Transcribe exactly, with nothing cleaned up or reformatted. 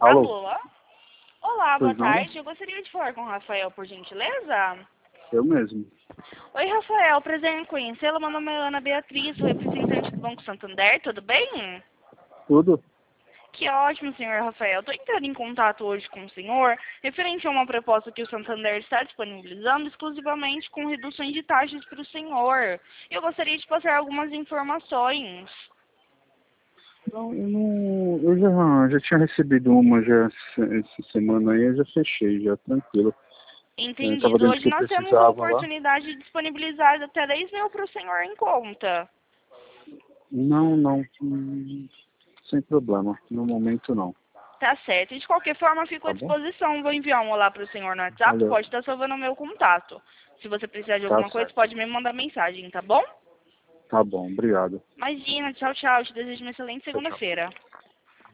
Alô? Alô? Olá, boa Pois não? tarde. Eu gostaria de falar com o Rafael, por gentileza. Eu mesmo. Oi, Rafael. Prazer em conhecê-lo. Meu nome é Ana Beatriz, sou representante do Banco Santander. Tudo bem? Tudo? Que ótimo, senhor Rafael. Estou entrando em contato hoje com o senhor referente a uma proposta que o Santander está disponibilizando exclusivamente com reduções de taxas para o senhor. Eu gostaria de passar algumas informações. Não, eu não. Eu já, já tinha recebido uma já essa essa semana aí, eu já fechei, já tranquilo. Eu tava Entendido. dentro Hoje que eu nós temos a precisava lá. oportunidade de disponibilizar até dez mil para o senhor em conta. Não, não. hum, Sem problema. No momento não. Tá certo. E de qualquer forma, fico à Tá bom? disposição. Vou enviar um olá para o senhor no WhatsApp. Valeu. Pode estar salvando o meu contato. Se você precisar de Tá alguma coisa, certo. pode me mandar mensagem, tá bom? Tá bom, obrigado. Imagina. Tchau, tchau. Te desejo uma excelente Tchau, tchau. segunda-feira.